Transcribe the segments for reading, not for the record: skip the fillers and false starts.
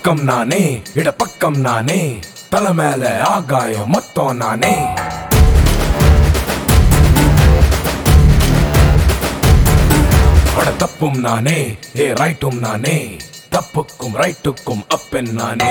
பக்கம் நானே இட பக்கம் நானே தலை மேல ஆகாயம் மொத்தம் நானே தப்பும் நானே ரைட்டும் நானே தப்புக்கும் ரைட்டுக்கும் அப்பன் நானே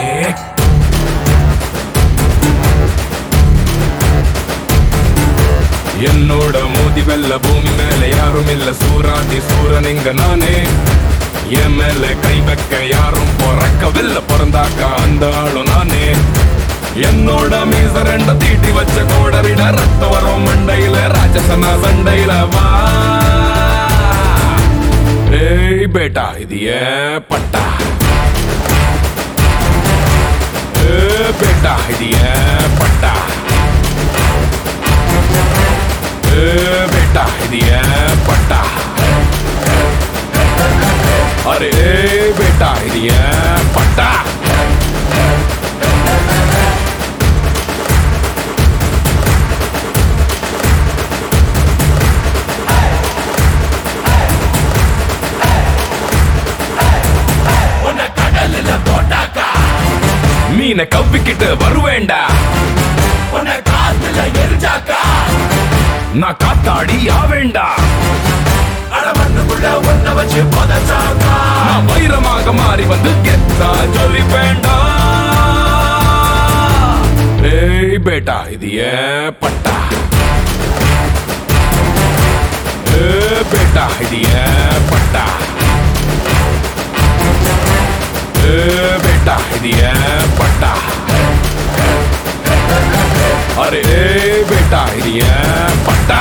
என்னோட மோதி வெல்ல பூமி மேல யாரும் இல்ல சூராதி சூரன் இங்க நானே என் மேல கை வைக்க யாரும் பிறக்கவில்லை பிறந்தாக்கா அந்த ஆளும் நானே என்னோட மீச ரெண்ட தீட்டி வச்ச கோடரிட ரத்த வரும் மண்டையில ராஜசனா சண்டையில வா ஏய் பேட்டா இது ஏன் பட்டா பேட்டா இது ஏன் பட்டா बेटा दिया पट्टा अरे बेटा दिया पट्टा மீனை கவ்விக்கிட்டு வருவேண்டா உன்னை காத்துல எரிஞ்சாக்கா நான் காத்தாடி ஆவேண்டா அடமண்ணுக்குள்ள ஒன்ன வச்சு புதைச்சாக்கா நான் வைரமாக மாறி வந்து கெத்தா சொல்லி வேண்டாம் ஏய் பேட்டா இது ஏன் பட்டா பேட்டா இது ஏன் பட்டா பேட்டா இது ஏன் பட்டா अरे बेटा ये पट्टा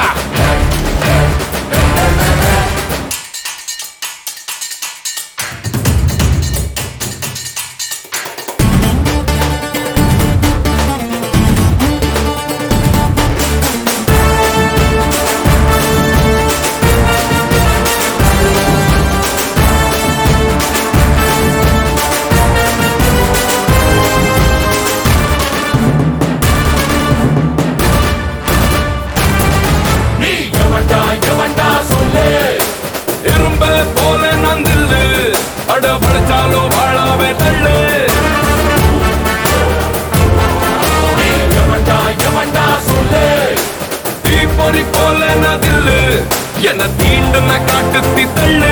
படைச்சாலோ வாழாவே தள்ளு தீப்பொறி போல நதில்லு என்ன தீண்டு காட்டுத்தி தள்ளு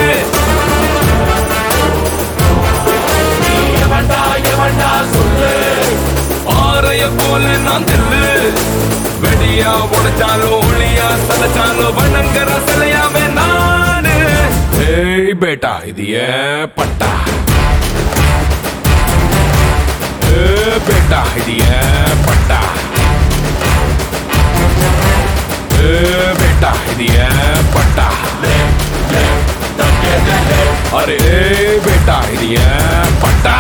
ஆறைய போல நான் தில்லு வெடியா உடைச்சாலோ ஒளியா சதைச்சாலோ வணங்குற சிலையாவே நானு ஏய் பேட்டா இது ஏன் பட்டா बेटा दिया पट्टा बेटा दिया पट्टा अरे बेटा दिया पट्टा